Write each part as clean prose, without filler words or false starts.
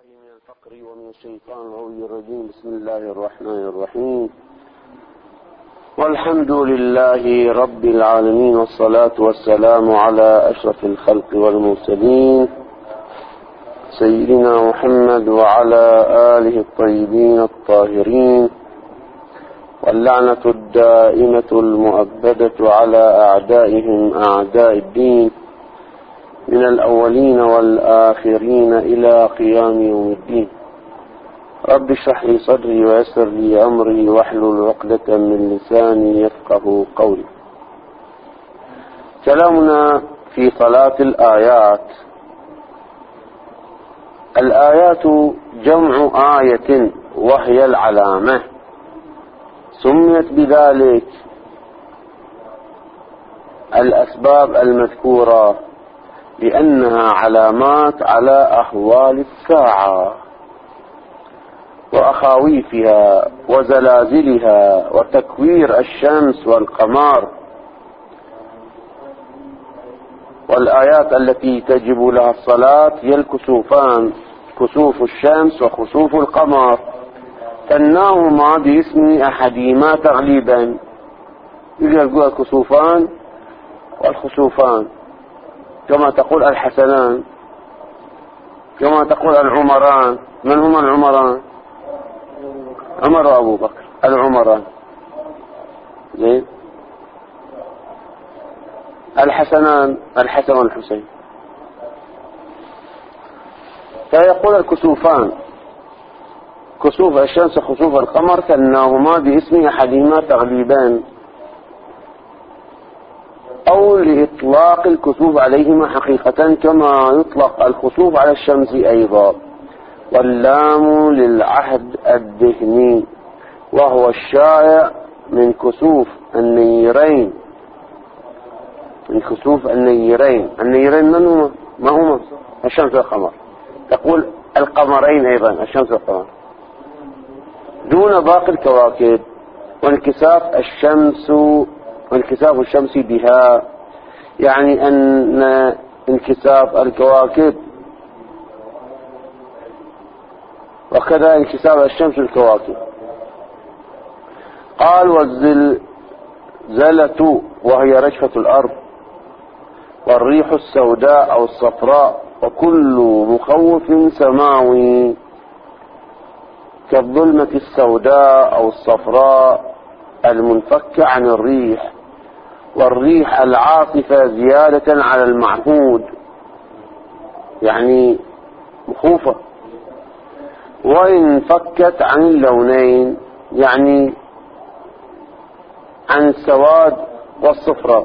من الفقر ومن الشيطان الغوي الرجيم. بسم الله الرحمن الرحيم، والحمد لله رب العالمين، والصلاة والسلام على أشرف الخلق والمرسلين سيدنا محمد وعلى آله الطيبين الطاهرين، واللعنة الدائمة المؤبدة على أعدائهم أعداء الدين من الأولين والآخرين إلى قيام يوم الدين. رب اشرح لي صدري ويسر لي أمري واحلل عقدة من لساني يفقه قولي. كلامنا في صلاة الآيات. الآيات جمع آية وهي العلامة، سميت بذلك الأسباب المذكورة لأنها علامات على أحوال الساعة وأخاويفها وزلازلها وتكوير الشمس والقمر. والآيات التي تجب لها الصلاة هي الكسوفان، كسوف الشمس وخسوف القمر، كناهما باسم أحدهما تغليبا، يقول الكسوفان والخسوفان، كما تقول الحسنان، كما تقول العمران. من هما العمران؟ عمر وأبو بكر، العمران. زين. الحسنان الحسن والحسين. فيقول الكسوفان، كسوف الشمس وخسوف القمر، كناهما باسم أحدهما تغليبان، أو لإطلاق الكسوف عليهما حقيقة، كما يطلق الخسوف على الشمس أيضا. واللام للعهد الذهني، وهو الشائع من كسوف النيرين. من كسوف النيرين، النيرين من هما؟ ما هما؟ الشمس والقمر. تقول القمرين أيضا، الشمس والقمر، دون باقي الكواكب. وانكساف الشمس بها، يعني أن انكساف الكواكب وكذا انكساف الشمس الكواكب. قال والزلزلة وهي رجفة الأرض، والريح السوداء أو الصفراء، وكل مخوف سماوي كالظلمة السوداء أو الصفراء المنفكة عن الريح، والريح العاصفة زيادة على المعهود، يعني مخوفة. وإن فكت عن اللونين، يعني عن السواد والصفراء.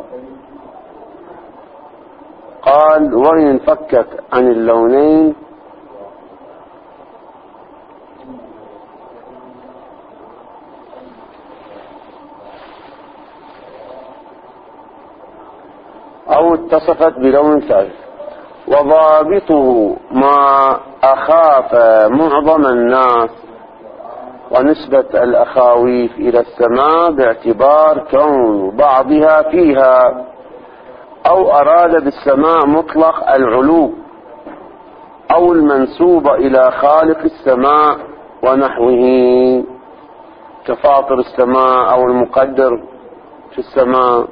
قال وإن فكت عن اللونين أو اتصفت بلون ثالث. وضابطه ما أخاف معظم الناس، ونسبة الأخاويف إلى السماء باعتبار كون بعضها فيها، أو أراد بالسماء مطلق العلو، أو المنسوب إلى خالق السماء ونحوه، كفاطر السماء أو المقدر في السماء،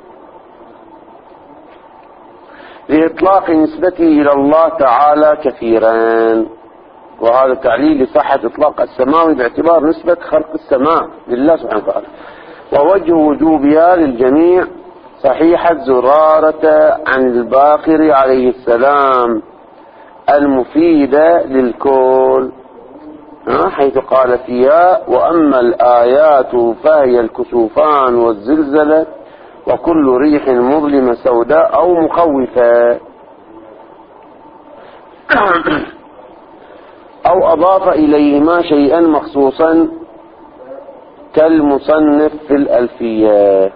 لإطلاق نسبته إلى الله تعالى كثيرا. وهذا تعليل لصحة إطلاق السماوي باعتبار نسبة خلق السماء لله سبحانه وتعالى. ووجه وجوبها للجميع صحيحة زرارة عن الباقر عليه السلام المفيدة للكل، حيث قال فيها وأما الآيات فهي الكسوفان والزلزلة وكل ريح مظلمة سوداء أو مخوفة. أو أضاف إليهما شيئا مخصوصا كالمصنف في الألفية.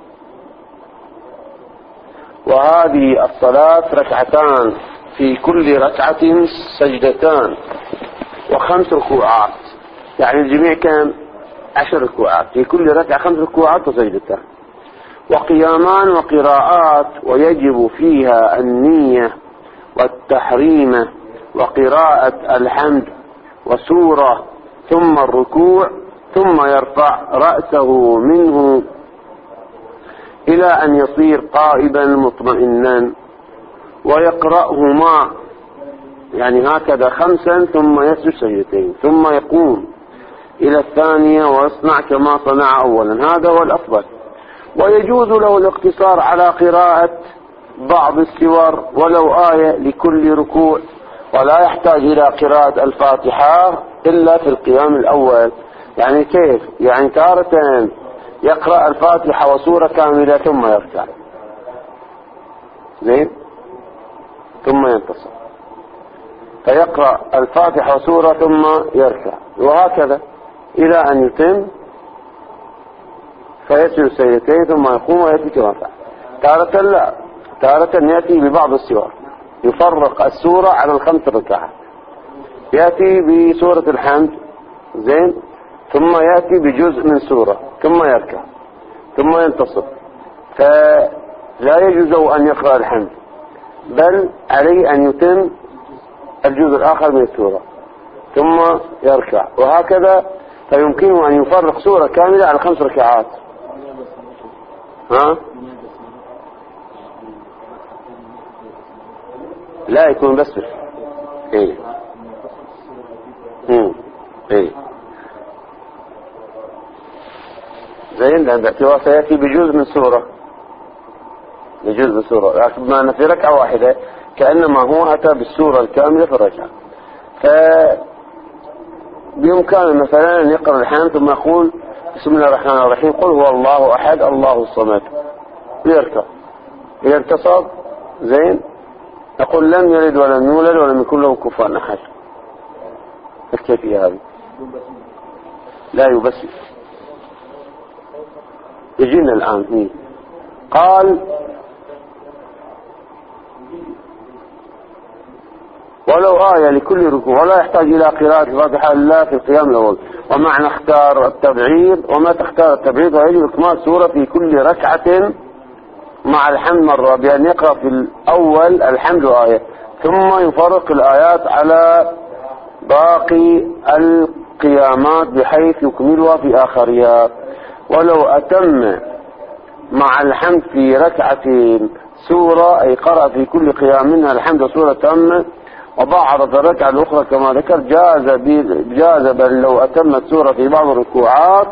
وهذه الصلاة ركعتان، في كل ركعة سجدتان، و5 ركوعات، يعني الجميع كان 10 ركوعات، في كل ركعة 5 ركوعات وسجدتان، وقيامان وقراءات، ويجب فيها النية والتحريم وقراءة الحمد وسورة ثم الركوع، ثم يرفع رأسه منه إلى أن يصير قائما مطمئنا، ويقرأهما يعني هكذا 5 ثم يسجد سجدتين، ثم يقوم إلى الثانية ويصنع كما صنع أولا. هذا هو الأفضل. ويجوز له الاقتصار على قراءة بعض السور ولو آية لكل ركوع، ولا يحتاج إلى قراءة الفاتحة إلا في القيام الأول. يعني كيف؟ يعني تارة يقرأ الفاتحة وسورة كاملة ثم يركع، زين، ثم ينتصر، فيقرأ الفاتحة وسورة ثم يركع، وهكذا إلى أن يتم، فيسجد سجدتين ثم يقوم ويأتي كما فعل. تارة لا، تارة يأتي ببعض السور، يفرق السورة على 5 ركعات، يأتي بسورة الحمد، زين، ثم يأتي بجزء من سورة ثم يركع ثم ينتصر. فلا يجوز أن يقرأ الحمد، بل عليه أن يتم الجزء الآخر من السورة ثم يركع، وهكذا. فيمكنه أن يفرق سورة كاملة على 5 ركعات. ها؟ لا، يكون بس ايه ايه زين، لأن باعتبار سيأتي بجزء من سورة، بجزء من سورة، لكن ما في ركعة واحدة كأنما هو أتى بالسورة الكاملة في الركعة. بإمكانه مثلا أن يقرأ الحمد ثم يقول بسم الله الرحمن الرحيم قل هو الله أحد الله الصمد، ويركع. إذا انتصر، زين، يقول لم يلد ولم يولد ولم يكن له كفوا أحد. الكيفية هذه لا يبسط. يجينا الآن قال ولو آية لكل ركوع، ولا يحتاج إلى قراءة الفاتحة إلا في القيام الأول. ومعنى اختار التبعيض، وما تختار التبعيض ويجب إكمال سورة في كل ركعة مع الحمد مرة، بأن يقرأ في الأول الحمد آية ثم يفرق الآيات على باقي القيامات بحيث يكملها في آخرها. ولو أتم مع الحمد في ركعتين سورة، أي قرأ في كل قيام منها الحمد سورة تامة وبعض الركعة الأخرى كما ذكر، جاز بل لو أتمت سورة في بعض الركوعات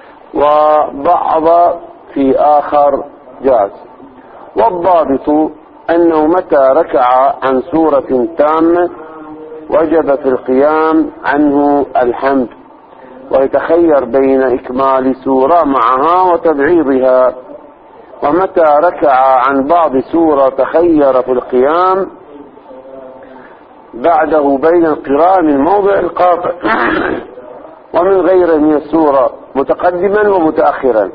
وبعض في آخر جاز. والضابط أنه متى ركع عن سورة تامة وجب في القيام عنه الحمد، ويتخير بين إكمال سورة معها وتبعيضها. ومتى ركع عن بعض سورة تخير في القيام بعده بين القراءة من موضع القاطع ومن غيره من السورة متقدما ومتأخرا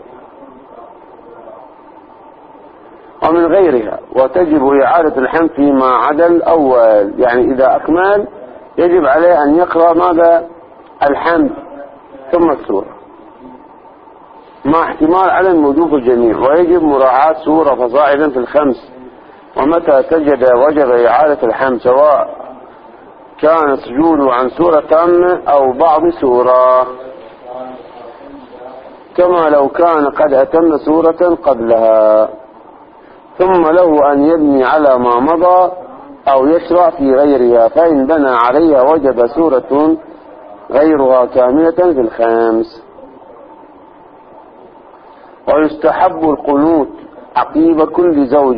ومن غيرها، وتجب إعادة الحمد فيما عدا الأول. يعني إذا أكمل يجب عليه أن يقرأ ماذا؟ الحمد ثم السورة، مع احتمال عدم وجوب الجميع، ويجب مراعاة سورة فصاعدا في الخمس. ومتى سجد وجب إعادة الحمد، سواء كان سجوده عن سورة تامة أو بعض سورة، كما لو كان قد أتم سورة قبلها. ثم له أن يبني على ما مضى أو يشرع في غيرها، فإن بنى عليها وجب سورة غيرها كاملة في الخامس. ويستحب القنوت عقيب كل زوج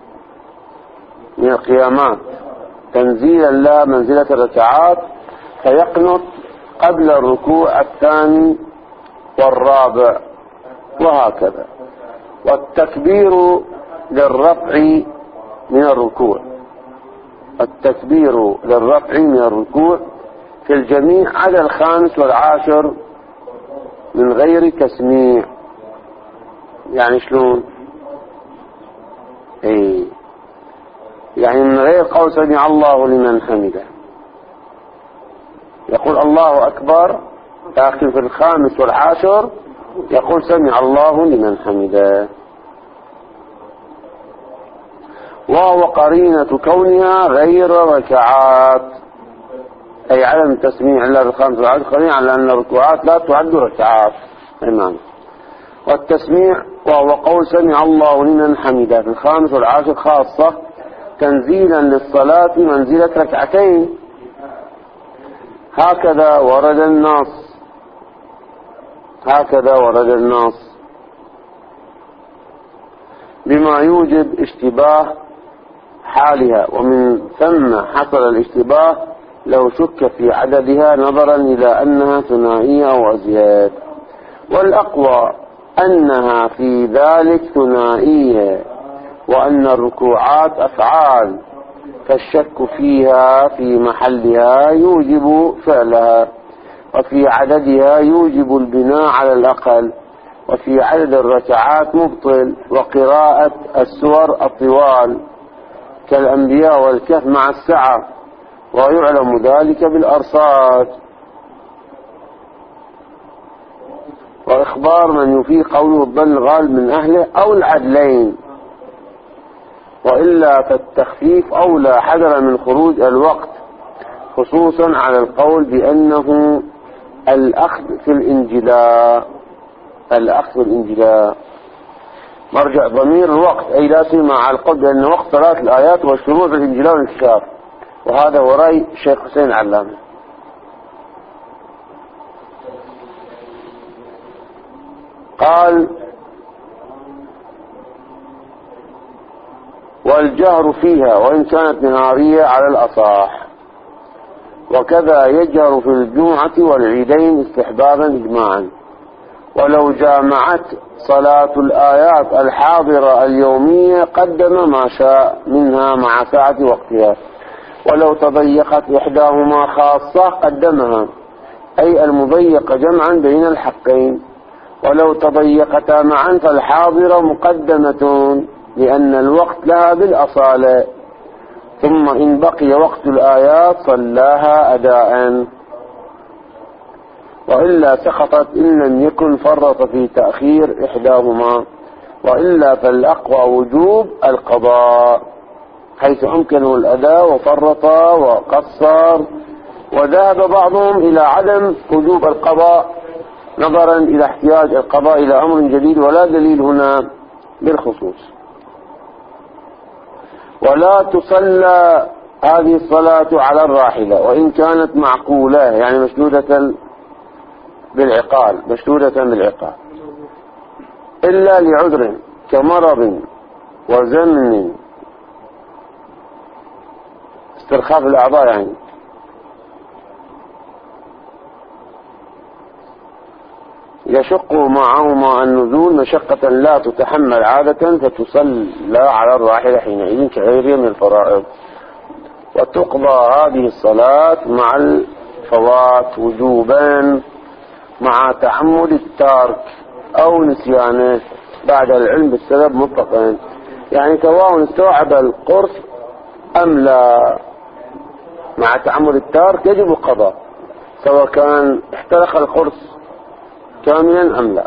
من القيامات تنزيلا لا منزلة الركعات، فيقنط قبل الركوع الثاني والرابع، وهكذا. والتكبير للرفع من الركوع، التكبير للرفع من الركوع في الجميع على 5 والعاشر من غير تسميع. يعني شلون؟ يعني من غير قول سمع الله لمن حمده، يقول الله أكبر، لكن في 5 والعاشر يقول سمع الله لمن حمده. وهو قرينة كونها غير ركعات، أي عدم التسميع إلا بالخامس والعاشر قرين على أن الركوعات لا تعد ركعات. والتسميع وهو قول سمع الله لمن حمده في الخامس والعاشر خاصة تنزيلا للصلاة منزلة ركعتين. هكذا ورد النص بما يوجب اشتباه حالها، ومن ثم حصل الاشتباه لو شك في عددها نظرا إلى أنها ثنائية أو أزياد. والأقوى أنها في ذلك ثنائية، وأن الركوعات أفعال، فالشك فيها في محلها يوجب فعلها، وفي عددها يوجب البناء على الأقل، وفي عدد الركعات مبطل، وقراءة السور الطوال كالأنبياء والكهف مع السعة، ويعلم ذلك بالأرصاد. وإخبار من يفيق قوله الظن الغالب من أهله أو العدلين، وإلا فالتخفيف أولى حذر من خروج الوقت، خصوصا على القول بأنه الأخذ في الإنجلاء. مرجع ضمير الوقت أي لا سيما على القول بأن وقت صلاة الآيات والشروع في الإنجلاء والانكشاف، وهذا هو رأي الشيخ حسين العلامي. قال والجهر فيها وإن كانت نهارية على الأصح، وكذا يجهر في الجمعة والعيدين استحبابا إجماعا، ولو جامعت صلاة الآيات الحاضرة اليومية قدم ما شاء منها مع ساعة وقتها، ولو تضيقت إحداهما خاصة قدمها، أي المضيق جمعا بين الحقين، ولو تضيقتا معا فالحاضرة مقدمة لأن الوقت لها بالأصالة، ثم إن بقي وقت الآيات صلاها أداء، وإلا سقطت إن لم يكن فرط في تأخير إحداهما، وإلا فالأقوى وجوب القضاء حيث أمكنه الأداء وفرط وقصر. وذهب بعضهم إلى عدم وجوب القضاء نظرا إلى احتياج القضاء إلى أمر جديد، ولا دليل هنا بالخصوص. ولا تصلى هذه الصلاة على الراحلة وإن كانت معقولة، يعني مشدودة بالعقال، إلا لعذر كمرض وزمن، استرخاء الأعضاء يعني، يشق معهما النزول مشقة لا تتحمل عادة، فتصلى على الراحلة حينئذ كغيرها من الفرائض، وتقضى هذه الصلاة مع الفوات وجوبا مع تعمد التارك أو نسيانه بعد العلم بالسبب مطلقا، يعني سواء استوعب القرص أم لا، مع تعمد التارك يجب القضاء سواء كان احترق القرص كاملا أم لا،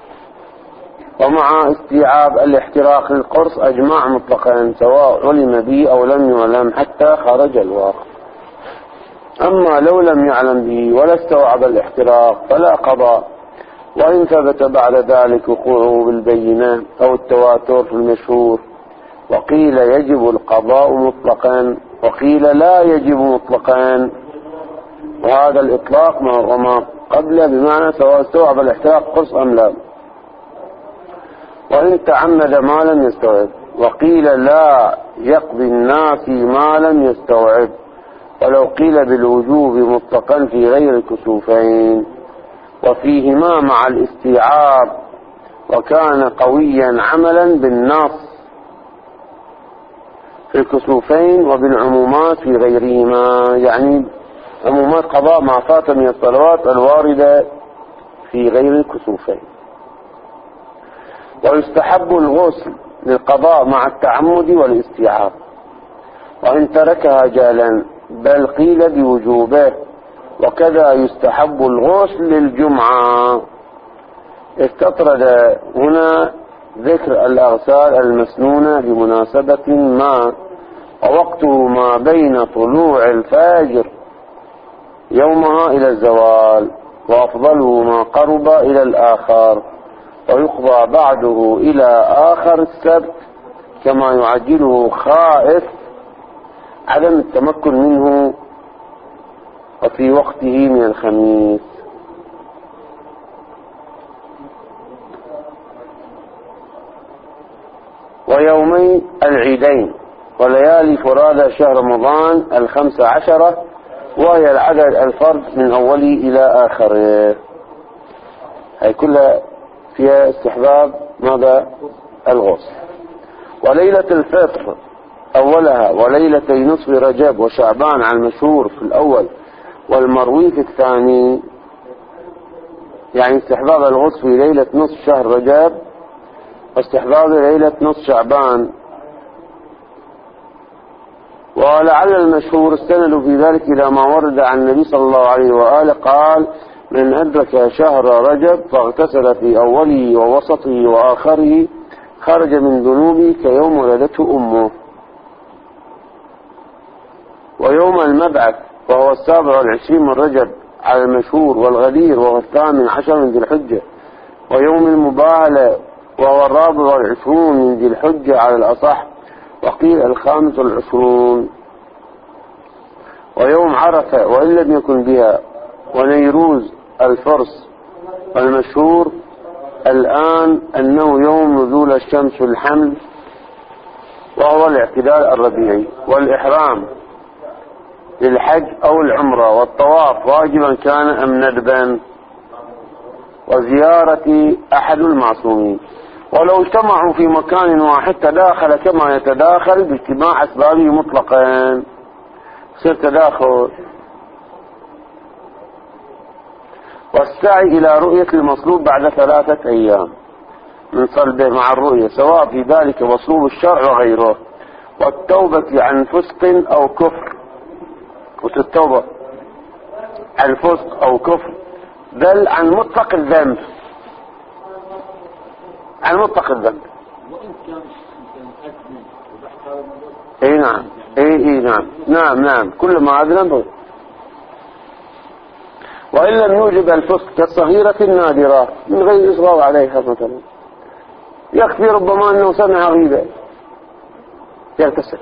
ومع استيعاب الاحتراق للقرص أجماع مطلقا سواء علم به أو لم يعلم حتى خرج الوقت. أما لو لم يعلم به ولا استوعب الاحتراق فلا قضاء، وإن ثبت بعد ذلك وقوعه بالبينة أو التواتر في المشهور. وقيل يجب القضاء مطلقا وقيل لا يجب مطلقا، وهذا الإطلاق ما قبل بمعنى سواء استوعب الاحتراق قرص أم لا، وإن تعمد ما لم يستوعب. وقيل لا يقضي الناس ما لم يستوعب، ولو قيل بالوجوب مطلقا في غير الكسوفين وفيهما مع الاستيعاب، وكان قويا عملا بالنص في الكسوفين وبالعمومات في غيرهما، يعني عمومات قضاء ما فات من الصلوات الواردة في غير الكسوفين. ويستحب الغسل للقضاء مع التعمد والاستيعاب، وإن تركها جهلا بل قيل بوجوبه. وكذا يستحب الغسل للجمعة. استطرد هنا ذكر الأغسال المسنونة لمناسبة ما، ووقته ما بين طلوع الفجر يومها إلى الزوال، وأفضله ما قرب إلى الآخر، ويقضى بعده إلى آخر السبت كما يعجله خائف عدم التمكن منه وفي وقته من الخميس. ويومي العيدين وليالي فرادى شهر رمضان 15، وهي العدد الفرد من أوله إلى آخره. هي كلها فيها استحباب ماذا؟ الغسل. وليلة الفطر أولها، وليلتي نصف رجب وشعبان على المشهور في الأول والمروي في الثاني. يعني استحباب الغسل في ليلة نصف شهر رجب، واستحباب ليلة نصف شعبان. ولعل المشهور استندوا في ذلك إلى ما ورد عن النبي صلى الله عليه وآله قال: من أدرك شهر رجب فاغتسل في أوله ووسطه وآخره خرج من ذنوبه كيوم ولدته أمه. ويوم المبعث وهو 27 من رجب على المشهور، والغدير وهو 18 من ذي الحجة، ويوم المباهلة وهو 24 من ذي الحجة على الأصح، وقيل 25. ويوم عرفة وإن لم يكن بها، ونيروز الفرس، والمشهور الآن أنه يوم نزول الشمس الحمل وهو الاعتدال الربيعي. والإحرام للحج أو العمرة والطواف واجبا كان أم ندبا، وزيارة أحد المعصومين. ولو اجتمعوا في مكان واحد تداخل كما يتداخل باجتماع أسبابه مطلقا، يصير تداخل. والسعي إلى رؤية المصلوب بعد 3 أيام من صلبه مع الرؤية، سواء في ذلك مصلوب الشرع وغيره. والتوبة عن فسق أو كفر، والتوبة عن فسق أو كفر بل عن مطلق الذنب، عن مطلق الذنب. اي نعم، اي نعم كل ما أذنب. وإن لم يوجب الفسق كالصغيرة النادرة من غير إصرار عليها، مثلا يكفي ربما أنه سمع غيبة يغتسل،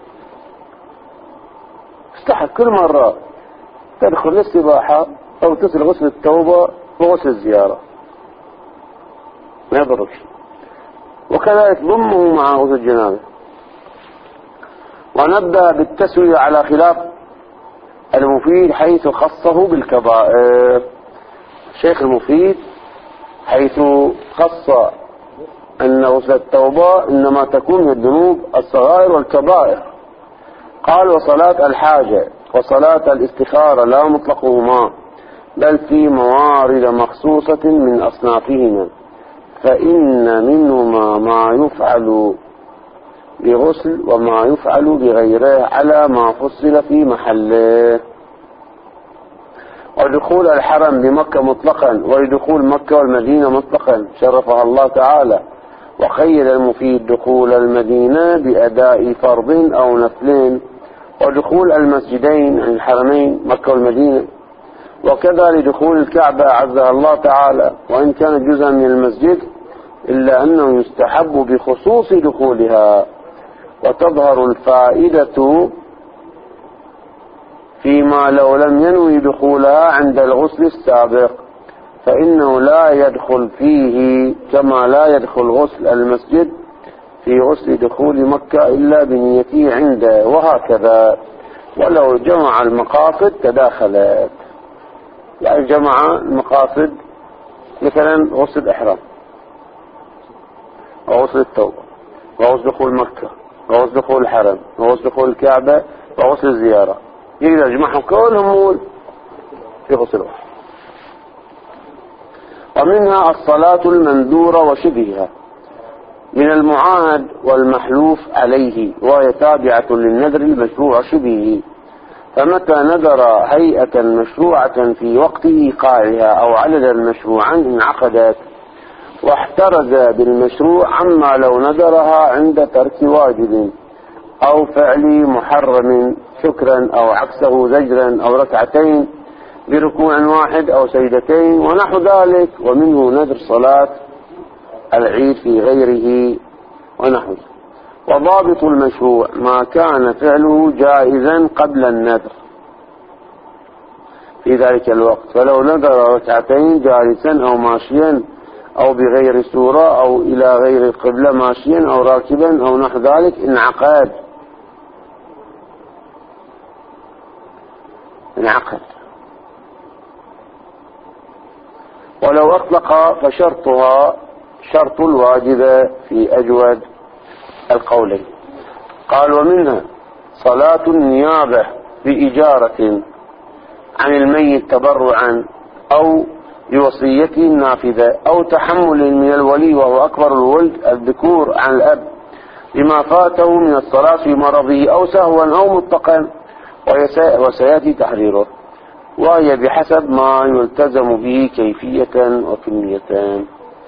استحق كل مرة تدخل للسباحة أو تصل غسل التوبة وغسل الزيارة، ما يضرك شيء. وكذلك ضمه مع غسل الجنابة. ونبدأ بالتسوية على خلاف المفيد حيث خصه بالكبائر. الشيخ المفيد حيث خص أن غسل التوبة إنما تكون من الذنوب الصغائر والكبائر، قال: وصلاة الحاجة وصلاة الاستخارة لا مطلقهما، بل في موارد مخصوصة من أصنافهما، فإن منهما ما يفعل بغسل وما يفعل بغيره على ما فصل في محله. ودخول الحرم بمكة مطلقا، ولدخول مكة والمدينة مطلقا شرفها الله تعالى. وقيد المفيد دخول المدينة بأداء فرض أو نفل، ودخول المسجدين عن الحرمين مكة والمدينة، وكذا لدخول الكعبة عزها الله تعالى، وإن كان جزءا من المسجد إلا أنه يستحب بخصوص دخولها. وتظهر الفائدة فيما لو لم ينوي دخولها عند الغسل السابق، فإنه لا يدخل فيه كما لا يدخل غسل المسجد في غسل دخول مكة إلا بنيته عنده، وهكذا. ولو جمع المقاصد تداخلت، يعني جمع المقاصد مثلا غسل الإحرام وغسل التوبة وغسل دخول مكة وغسل دخول الحرم وغسل دخول الكعبة وغسل الزيارة، يقدر يجمعهم كلهم في غسل واحد. ومنها الصلاة المنذورة وشبهها من المعاهد والمحلوف عليه، وهي تابعة للنذر المشروع شبهه. فمتى نذر هيئة مشروعة في وقت إيقاعها أو عددا مشروعا انعقدت، واحترز بالمشروع عما لو نذرها عند ترك واجب أو فعل محرم شكرا أو عكسه زجرا أو ركعتين بركوع واحد أو سجدتين ونحو ذلك. ومنه نذر صلاة العيد في غيره ونحوه. وضابط المشروع ما كان فعله جائزا قبل النذر في ذلك الوقت، فلو نذر ركعتين جالسا أو ماشيا أو بغير سورة أو إلى غير القبلة ماشيا أو راكبا أو نحو ذلك انعقد. ولو أطلق فشرطها شرط الواجب في أجود القولين. قال ومنها صلاة النيابة بإجارة عن الميت تبرعا أو بوصيته النافذة أو تحمل من الولي وهو أكبر الولد الذكور عن الأب لما فاته من الصلاة في مرضه أو سهوا أو مطلقا، وسيأتي تحريره، وهي بحسب ما يلتزم به كيفية وكمية.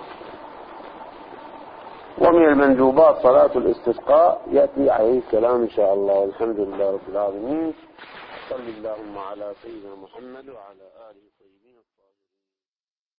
ومن المندوبات صلاة الاستسقاء يأتي عليه الكلام إن شاء الله. والحمد لله رب العالمين. صلى اللهم على سيدنا محمد وعلى آله وصحبه.